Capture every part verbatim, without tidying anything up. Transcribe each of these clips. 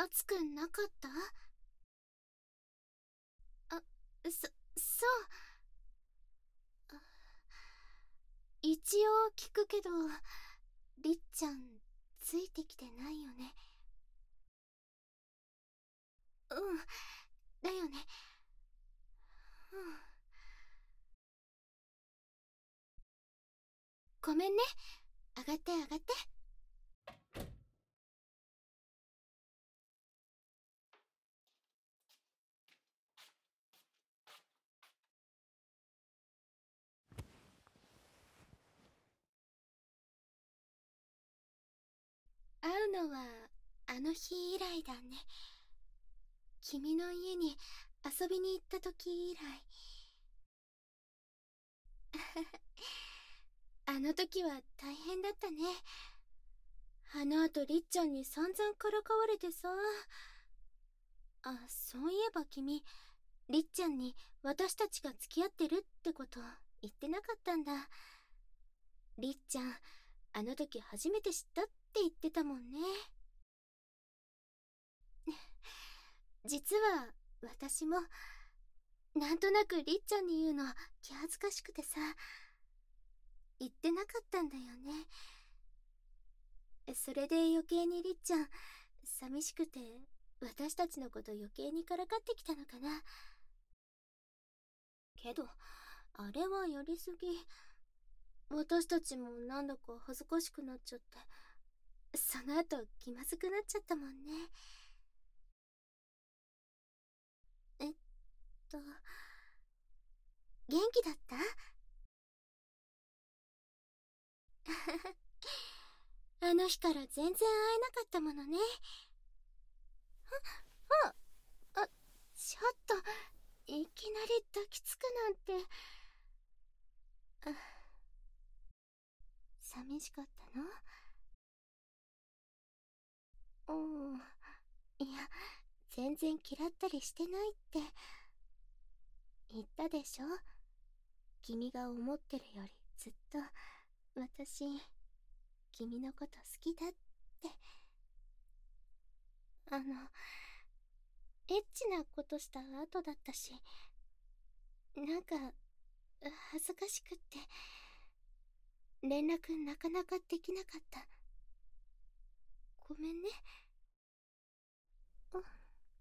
暑くなかった？あ、そ、そう。一応聞くけど、りっちゃん、ついてきてないよね。うん、だよね。うん。ごめんね。上がって上がって。会うのは、あの日以来だね。君の家に遊びに行った時以来。あの時は大変だったね。あの後りっちゃんに散々からかわれてさ。あ、そういえば君、りっちゃんに私たちが付き合ってるってこと言ってなかったんだ。りっちゃん、あの時初めて知ったって言ってたもんね。実は私もなんとなくりっちゃんに言うの気恥ずかしくてさ、言ってなかったんだよね。それで余計にりっちゃん寂しくて、私たちのこと余計にからかってきたのかな。けどあれはやりすぎ。私たちもなんだか恥ずかしくなっちゃって、その後気まずくなっちゃったもんね。えっと元気だった？あの日から全然会えなかったものね。あ、あ、あ、ちょっと、いきなり抱きつくなんて。あ、寂しかったの？うん。いや、全然嫌ったりしてないって言ったでしょ。君が思ってるよりずっと私、君のこと好きだって。あの、エッチなことした後だったし、なんか恥ずかしくって連絡なかなかできなかった。ごめんね。あ、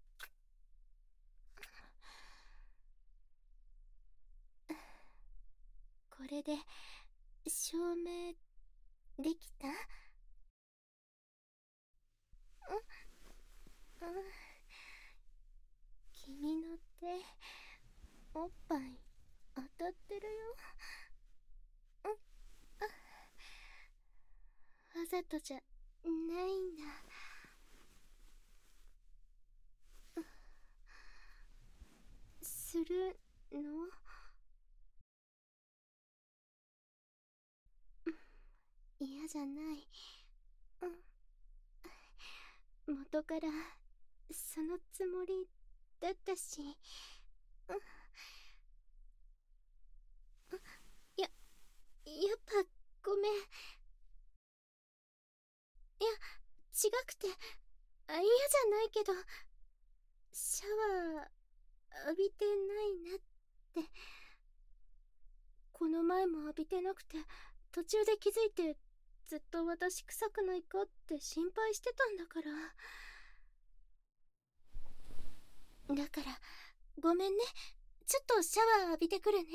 これで証明できた？うん、うん。君の手、おっぱい当たってるよ。うん、あ、わざとじゃないんだ。するの？嫌じゃない。うん、元からそのつもりだったし。うん、や、やっぱごめん。いや、違くて、あ、嫌じゃないけど、シャワー浴びてないなって。この前も浴びてなくて、途中で気づいて、ずっと私臭くないかって心配してたんだから。だから、ごめんね。ちょっとシャワー浴びてくるね。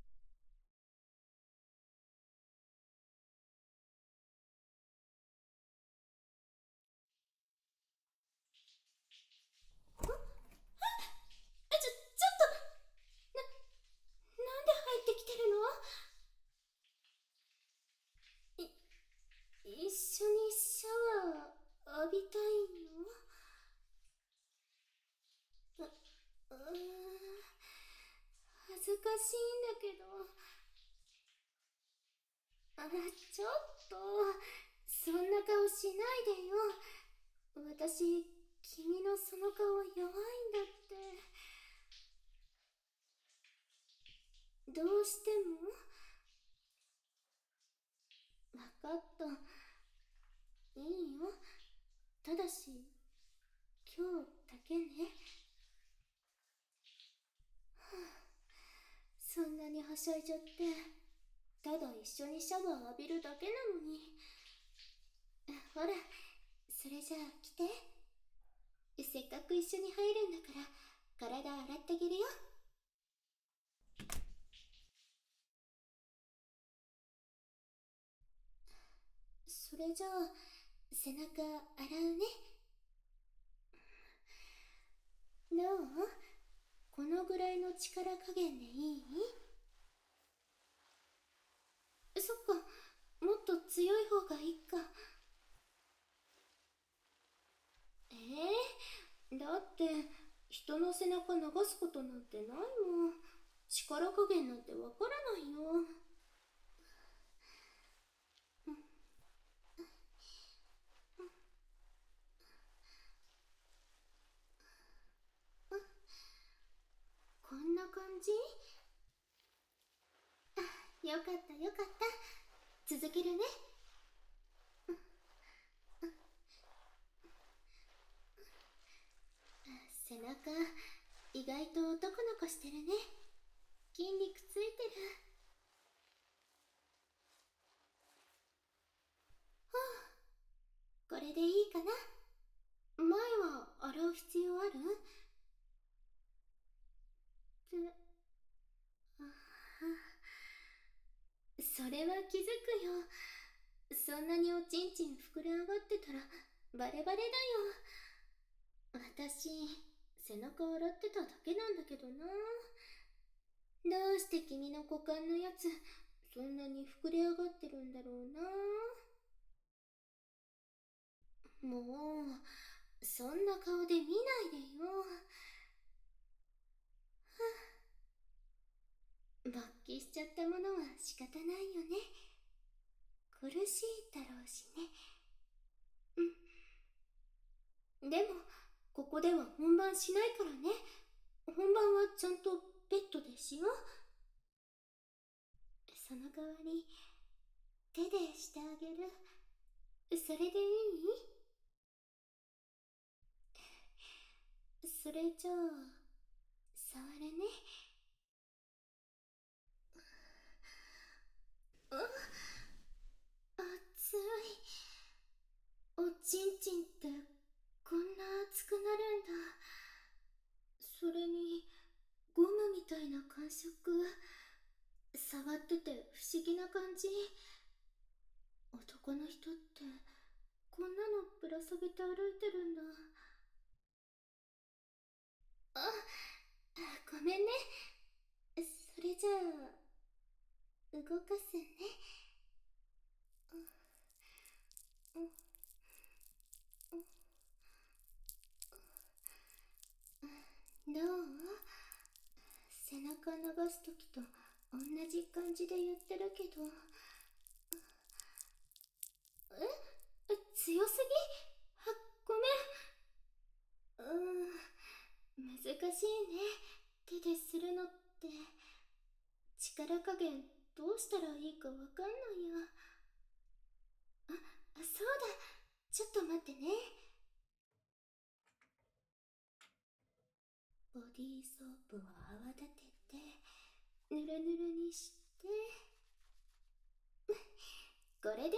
ちょ、ちょっと、な、なんで入ってきてるの？い、一緒にシャワー浴びたいの？う、うーん、恥ずかしいんだけど。あ、ちょっと、そんな顔しないでよ。私、君のその顔弱いんだって。どうしても？わかった。いいよ。ただし、 今日だけね。はあ、そんなにはしゃいじゃって、ただ一緒にシャワー浴びるだけなのに。ほら、それじゃあ来て。せっかく一緒に入るんだから、体洗ってあげるよ。それじゃあ、背中洗うね。どう？このぐらいの力加減でいい？そっか、もっと強い方がいいか。えー、だって人の背中流すことなんてないもん。力加減なんてわからないよ。こんな感じ？よかったよかった。続けるね。背中意外と男の子してるね。筋肉ついてる。はあ、これでいいかな。前は洗う必要ある？ってあそれは気づくよ。そんなにおちんちん膨れ上がってたらバレバレだよ。私背中洗ってただけなんだけどな。どうして君の股間のやつそんなに膨れ上がってるんだろうな。もうそんな顔で見ないでよ。勃起しちゃったものは仕方ないよね。苦しいだろうしね。うん。でもここでは本番しないからね。本番はちゃんとベッドでしよう。その代わり手でしてあげる。それでいい？それじゃあ触るね。あ、熱い。おちんちんってこんな熱くなるんだ。それにゴムみたいな感触。触ってて不思議な感じ。男の人ってこんなのぶら下げて歩いてるんだ。あ、ごめんね。それじゃあ動かすね。どう？背中流すときと同じ感じで言ってるけど。え？強すぎ？あ、ごめん。うーん、難しいね。手でするのって。力加減どうしたらいいかわかんないや。あ、そうだ。ちょっと待ってね。ボディーソープを泡立ててぬるぬるにして。これでどう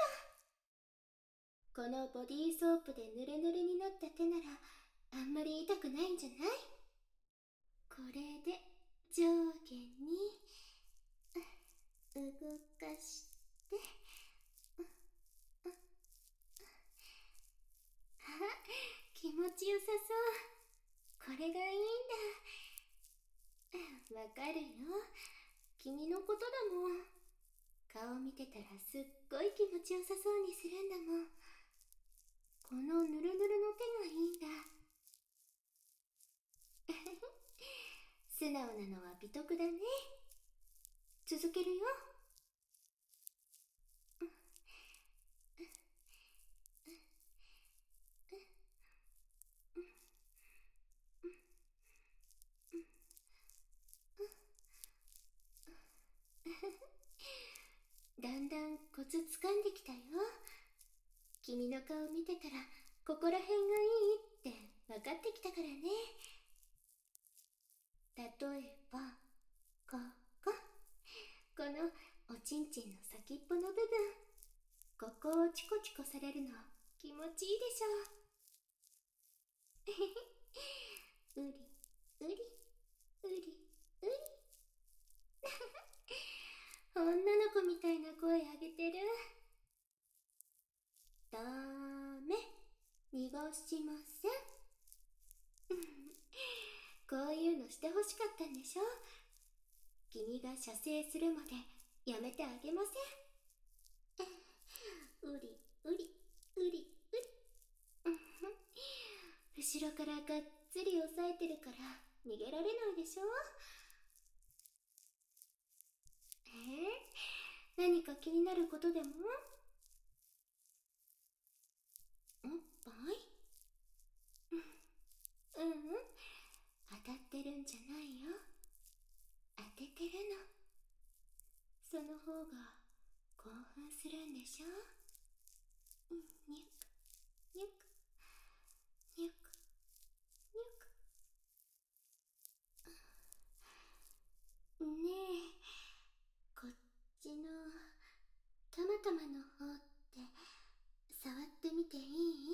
だ？このボディーソープでぬるぬるになった手ならあんまり痛くないんじゃない？これで上下に動かして。あ、気持ちよさそう。これがいいんだ。わかるよ。君のことだもん。顔見てたらすっごい気持ちよさそうにするんだもん。このぬるぬるの手がいいんだ。素直なのは美徳だね。続けるよ。だんだんコツ掴んできたよ。君の顔見てたらここら辺がいいって分かってきたからね。例えば、ここ。このおちんちんの先っぽの部分。ここをチコチコされるの気持ちいいでしょ。うり、うり、うり、うり。女の子みたいな声あげてる。ダメ。濁しません。こういうのしてほしかったんでしょ。君が射精するまでやめてあげません。うり、うり、うり、うり。後ろからがっつり押さえてるから逃げられないでしょ。えー、何か気になることでも？おっぱい？うんうん、当たってるんじゃないよ。当ててるの。その方が興奮するんでしょ。にゅく、にゅく、にゅく、にゅく。ねえ、こっちのたまたまの方って触ってみていい？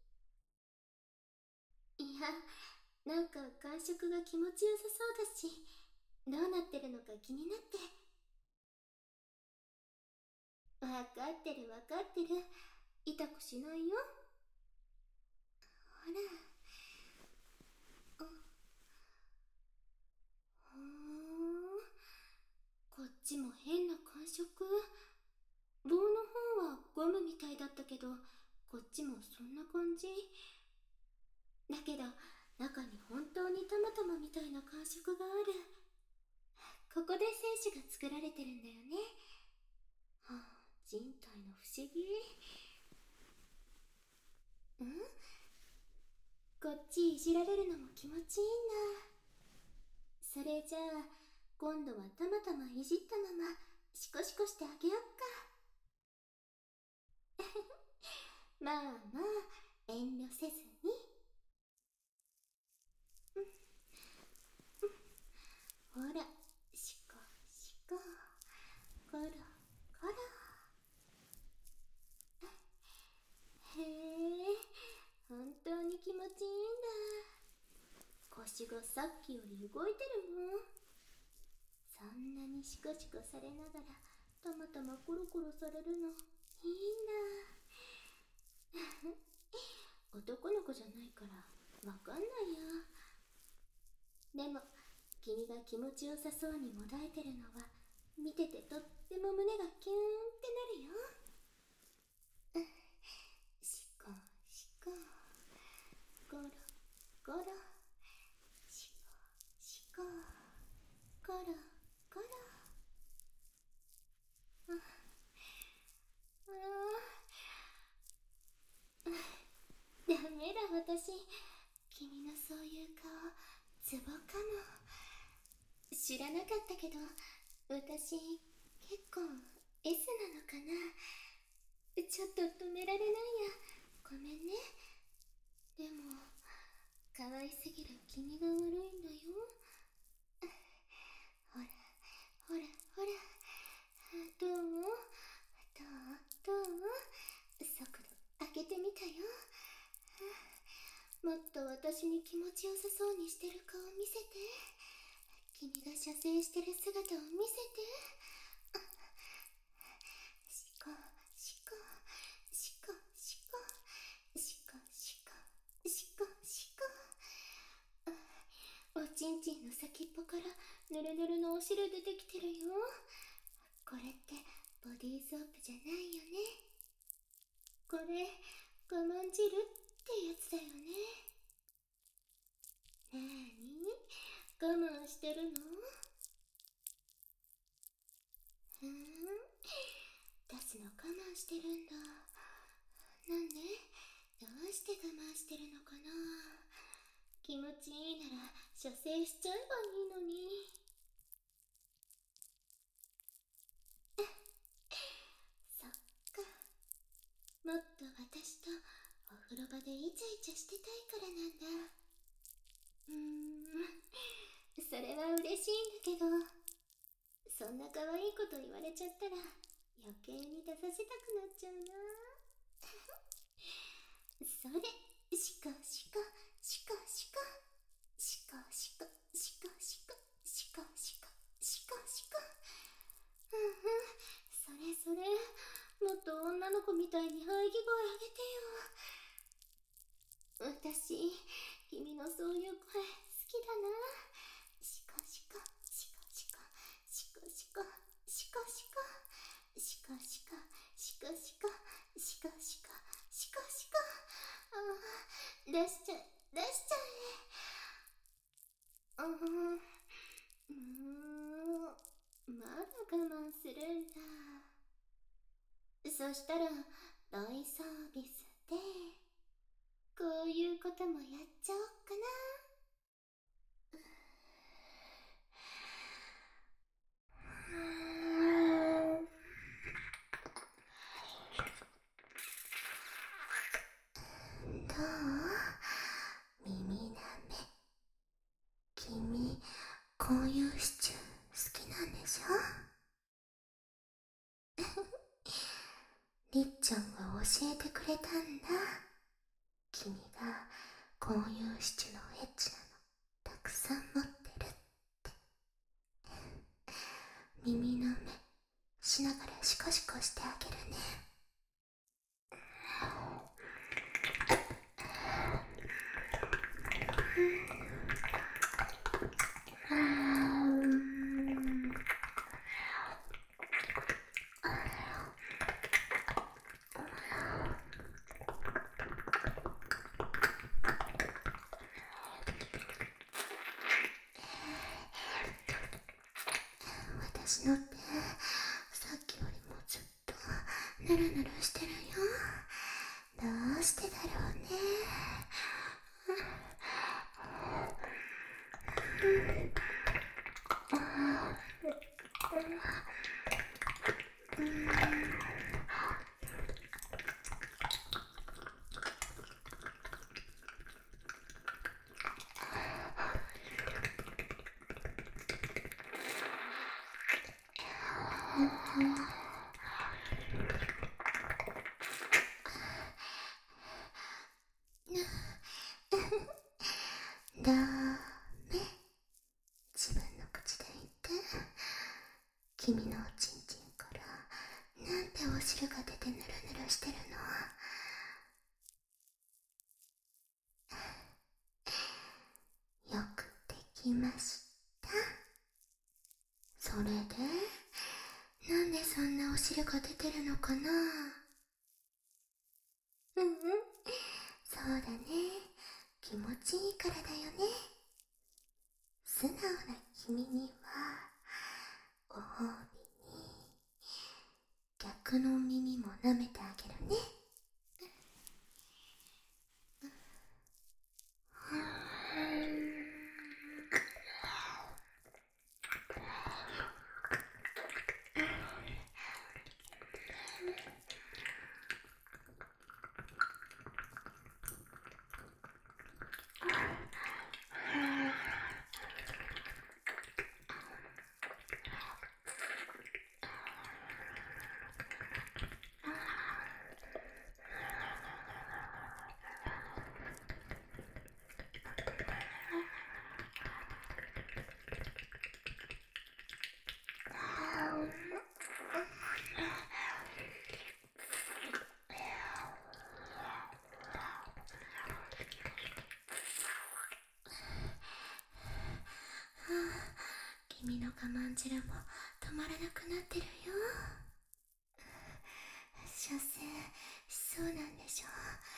いや、なんか感触が気持ちよさそうだし、どうなってるのか気になって。わかってるわかってる。痛くしないよ。ほら。あ、ほーん。こっちも変な感触。棒の方はゴムみたいだったけど、こっちもそんな感じ。だけど、中に本当にたまたまみたいな感触がある。ここで精子が作られてるんだよね。はあ、人体の不思議。ん？こっちいじられるのも気持ちいいんだ。それじゃあ、今度はたまたまいじったままシコシコしてあげよっか。まあまあ、遠慮せずに。ほら、シコシコ、コロコロ。へえ、本当に気持ちいいんだ。腰がさっきより動いてるもん。そんなにシコシコされながらたまたまコロコロされるのいいんだ。男の子じゃないからわかんないや。でも君が気持ちよさそうにもだえてるのは見ててとっても胸がキューンってなるよ。シコシコ、ゴロゴロ、シコシコ、ゴロゴロ。ああ、ダメだ私。君のそういう顔ツボかも。知らなかったけど私結構 エス なのかな。ちょっと止められないや。ごめんね。でも可愛すぎる君が悪いんだよ。ほらほらほら、どうどうどう、速度上げてみたよ。もっと私に気持ちよさそうにしてる顔見せて。君が射精してる姿を見せて。シコシコシコシコシコシコシコシコ。おちんちんの先っぽからぬるぬるのお汁出てきてるよ。これってボディーソープじゃないよね。これ我慢汁ってやつだよね。なーに我慢してるの？ふーん、出すの我慢してるんだ。なんで？どうして我慢してるのかな。気持ちいいなら射精しちゃえばいいのに。そっか、もっと私とお風呂場でイチャイチャしてたいからなんだ。 それは嬉しいんだけど、そんな可愛いこと言われちゃったら余計に出させたくなっちゃうな。それ、シコシコシコシコシコシコシコシコシコシコシコシコ。うんうん、それそれ、もっと女の子みたいに喘ぎ声あげてよ。私、君のそういう声好きだな。シコシコシコシコシコシコシコシコシコシコシコシコシコシコシコシコシコ。ああ、出しちゃえ出しちゃえ。うん、うーん、まだ我慢するんだ。そしたら大サービスでこういうこともやっちゃおっかな。どう？耳なめ。君、こういうシチュー好きなんでしょ？りっちゃんが教えてくれたんだ。君がこういうシチューのエッチなのたくさん持ってるって。耳の目しながらシコシコしてあげるね。私のってさっきよりもずっとヌルヌルしてるよ。どうしてだろうね。ダメ。自分の口で言って。君のおちんちんからなんてお汁が出てヌルヌルしてるの。よくできました。それでなんでそんなお汁が出てるのかな。うんうん、そうだね、気持ちいいからだよね。素直な君にはご褒美に逆の耳も舐めてあげるね。君の我慢汁も止まらなくなってるよ。所詮そうなんでしょ。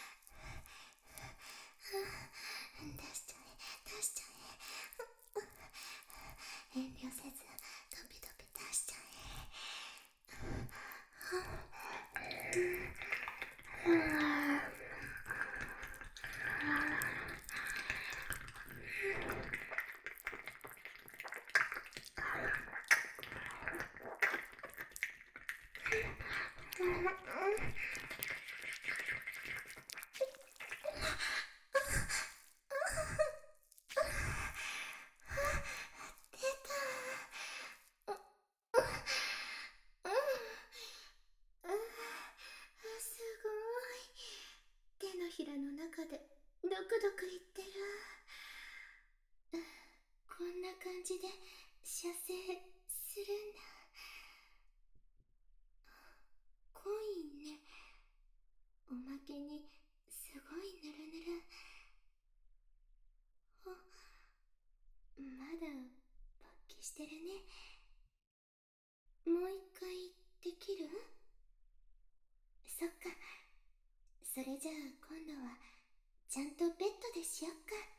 出しちゃえ出しちゃえ。遠慮せずドビドビ出しちゃえ。 じで射精するんだ。濃いね。おまけにすごいぬるぬる。あ、まだ勃起してるね。もう一回できる？そっか。それじゃあ今度はちゃんとベッドでしよっか。